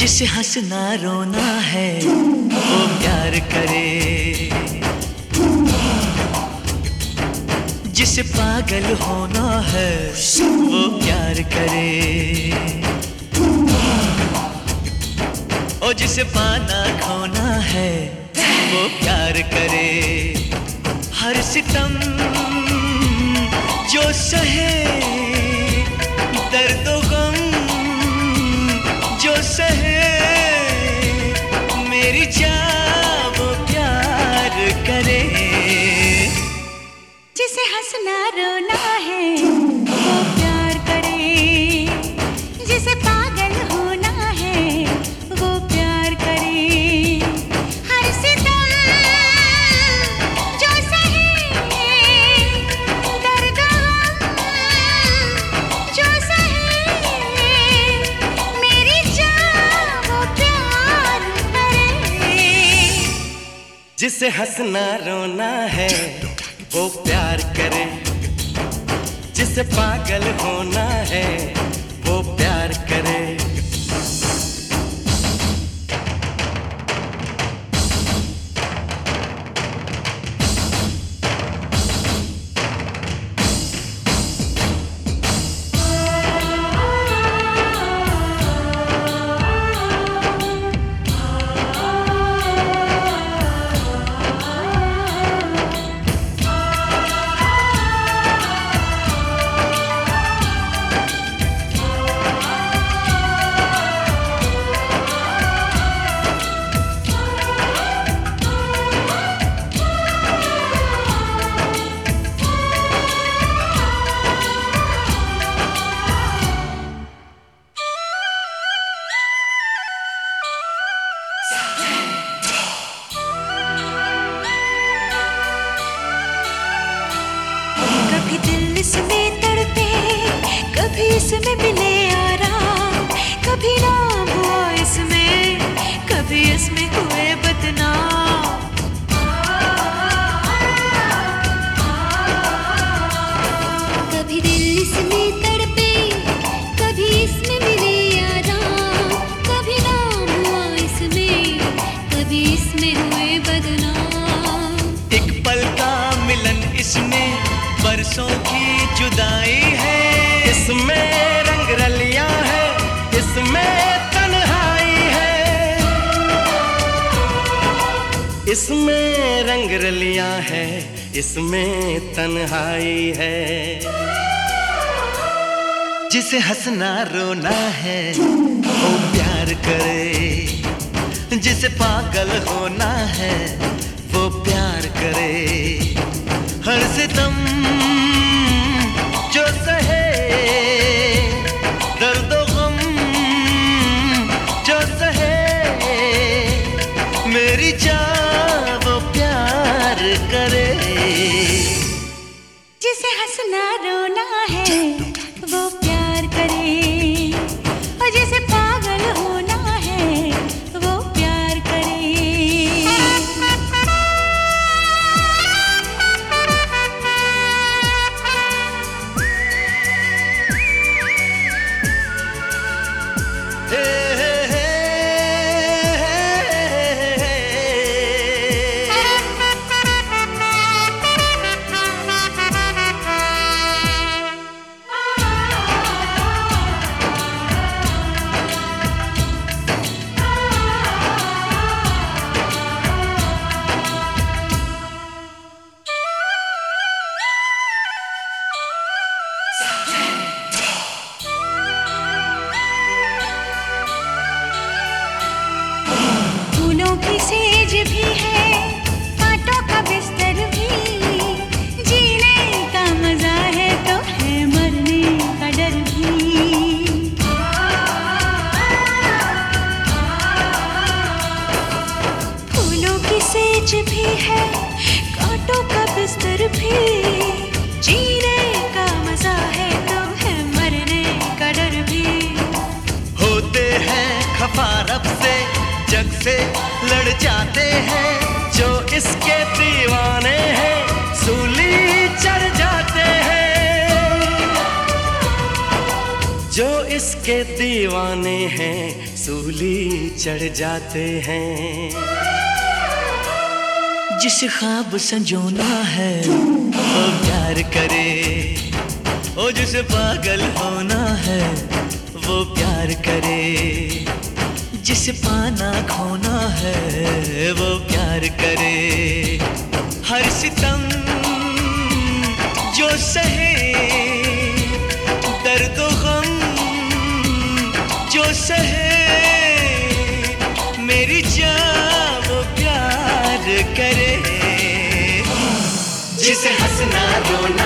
जिसे हंसना रोना है वो प्यार करे, जिसे पागल होना है वो प्यार करे, और जिसे पाना खोना है वो प्यार करे। हर सितम जो सहे, दर्द गम जो सहे, मेरी जान वो प्यार करे। जिसे हंसना रोना है वो प्यार करे, जिसे पागल होना है वो प्यार करे। हर सितम जो सहे, दर्द जो सहे, मेरी जान वो प्यार करे। जिसे हंसना रोना है वो प्यार करे, जिसे पागल होना है वो प्यार करे। कभी दिल इसमें तड़पे, कभी इसमें मिले आराम, कभी नाम हुआ इसमें, कभी इसमें हुए बदनाम। कभी दिल इसमें तड़पे, कभी इसमें मिले आराम, कभी नाम हुआ इसमें, कभी इसमें हुए बदनाम। एक पल का मिलन इसमें बरसों की जुदाई है, इसमें रंग रलियां है, इसमें तन्हाई है, इसमें रंग रलियां है, इसमें तन्हाई है। जिसे हंसना रोना है वो प्यार करे, जिसे पागल होना है वो प्यार करे। हर सितम जो सहे, दर्द गम जो सहे, मेरी जान वो प्यार करे। जिसे हंसना रोना है वो प्यार करे, और जिसे पागल होना है वो प्यार करे। फूलों की सेज भी है, कांटों का बिस्तर भी, जीने का मजा है तो है मरने का डर भी। फूलों की सेज भी है, कांटों का बिस्तर भी, जीने का मजा है तो है मरने का डर भी। होते हैं खफा रब से, जग से लड़ जाते हैं, जो इसके दीवाने हैं सूली चढ़ जाते हैं, जो इसके दीवाने हैं सूली चढ़ जाते हैं। जिसे ख्वाब संजोना है वो प्यार करे, ओ जिसे पागल होना है वो प्यार करे, जिसे पाना खोना है वो प्यार करे। हर सितम जो सहे, दर्द गम जो सहे, मेरी जान वो प्यार करे। जिसे हंसना रोना